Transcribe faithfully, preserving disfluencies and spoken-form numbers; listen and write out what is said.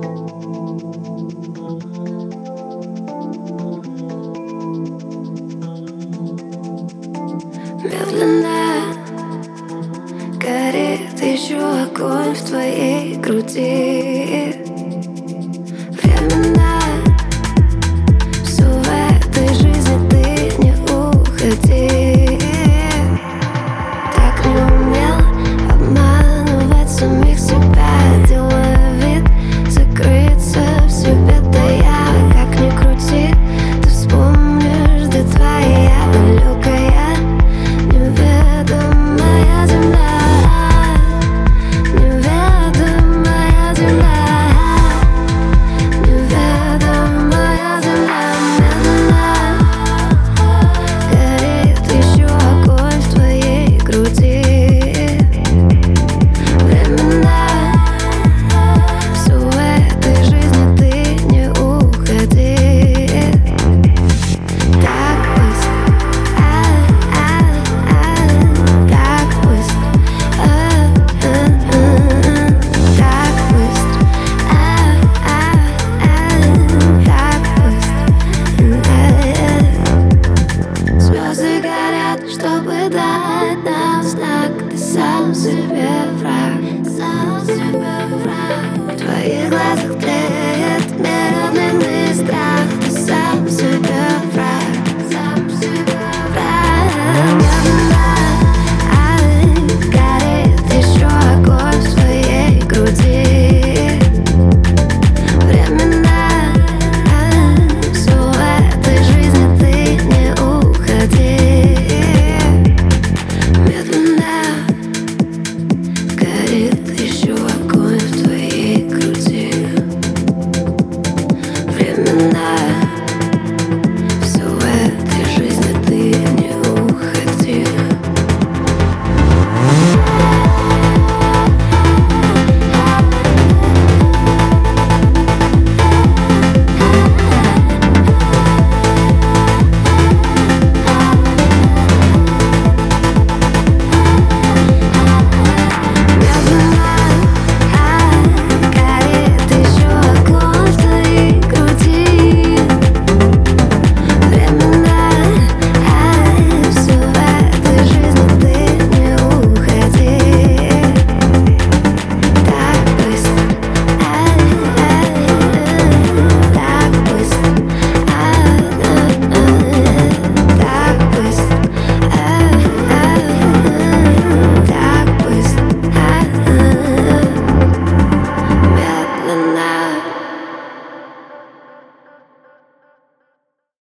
Медленно горит еще огонь в твоей груди. Временно всё в этой жизни ты не уходи. Так не умел обманывать самих себя, делая вид закрыться в себе. Да я, как ни крути, ты вспомнишь, где твоя далекая неведомая земля. Неведомая земля. Неведомая земля. Медленно горит еще огонь в твоей груди. Временно всё в этой жизни ты не уходи. Так быстро, а-а-а, так быстро, а-а-а, так быстро, а-а-а, так быстро. Звезды горят, чтобы дать нам знак. Ты сам себе